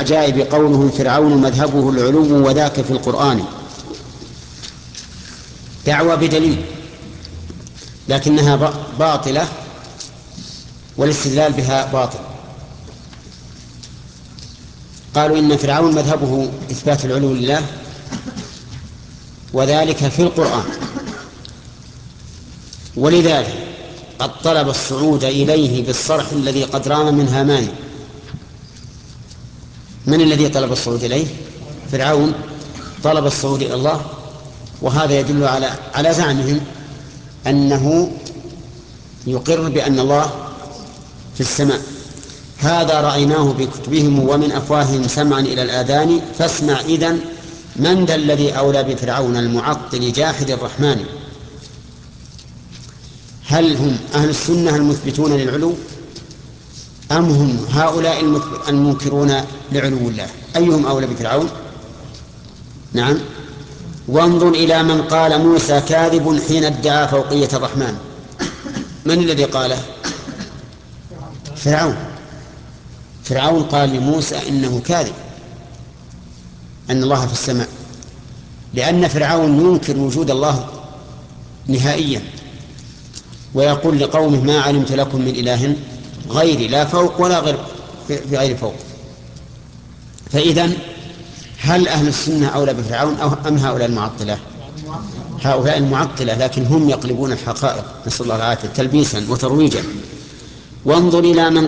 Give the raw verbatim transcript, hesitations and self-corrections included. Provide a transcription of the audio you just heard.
العجائب قولهم فرعون مذهبه العلو وذاك في القرآن. دعوى بدليل لكنها باطلة والاستدلال بها باطل. قالوا إن فرعون مذهبه إثبات العلو لله وذلك في القرآن، ولذلك قد طلب الصعود إليه بالصرح الذي قد رام من هامان. من الذي طلب الصعود إليه؟ فرعون طلب الصعود إلى الله، وهذا يدل على على زعمهم أنه يقر بأن الله في السماء. هذا رأيناه بكتبهم ومن أفواههم سمعا إلى الآذان فاسمع إذن من ذا الذي أولى بفرعون المعطل جاحد الرحمن. هل هم أهل السنة المثبتون للعلو أم هم هؤلاء المنكرون لعلو الله؟ أيهم أولى بفرعون؟ نعم. وانظر إلى من قال موسى كاذب حين ادعى فوقية الرحمن. من الذي قاله؟ فرعون. فرعون قال لموسى إنه كاذب أن الله في السماء، لأن فرعون ينكر وجود الله نهائيا ويقول لقومه ما علمت لكم من إله غيري لا فوق ولا غير في غير فوق. فإذن هل أهل السنة أولى بفرعون أم هؤلاء المعطلة؟ هؤلاء المعطلة، لكن هم يقلبون الحقائق نسأل الله العافية تلبيسا وترويجا. وانظر إلى من